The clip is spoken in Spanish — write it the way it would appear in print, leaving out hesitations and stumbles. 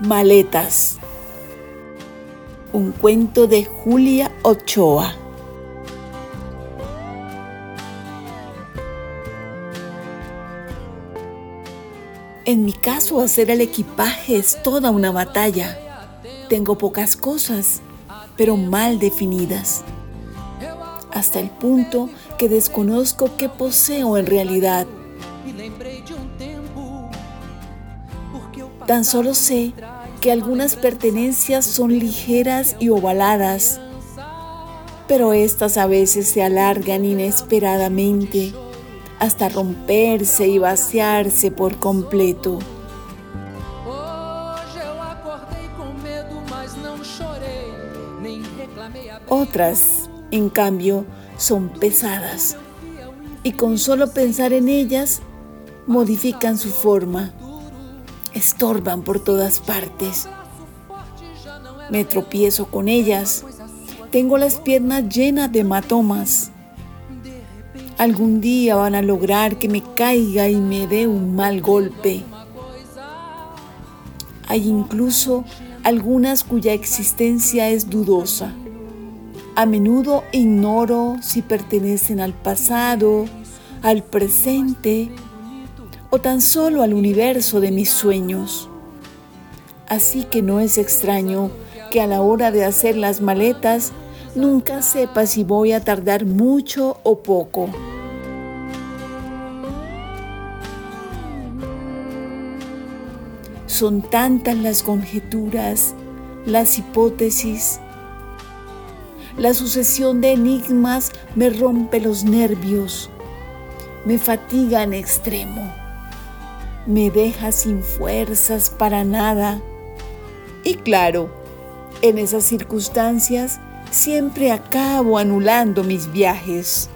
Maletas. Un cuento de Julia Ochoa. En mi caso, hacer el equipaje es toda una batalla. Tengo pocas cosas, pero mal definidas, hasta el punto que desconozco qué poseo en realidad. Tan solo sé que algunas pertenencias son ligeras y ovaladas, pero estas a veces se alargan inesperadamente hasta romperse y vaciarse por completo. Otras, en cambio, son pesadas y con solo pensar en ellas modifican su forma, estorban por todas partes. Me tropiezo con ellas, tengo las piernas llenas de hematomas. Algún día van a lograr que me caiga y me dé un mal golpe. Hay incluso algunas cuya existencia es dudosa. A menudo ignoro si pertenecen al pasado, al presente o tan solo al universo de mis sueños. Así que no es extraño que a la hora de hacer las maletas nunca sepa si voy a tardar mucho o poco. Son tantas las conjeturas, las hipótesis. La sucesión de enigmas me rompe los nervios, me fatiga en extremo, me deja sin fuerzas para nada. Y claro, en esas circunstancias siempre acabo anulando mis viajes.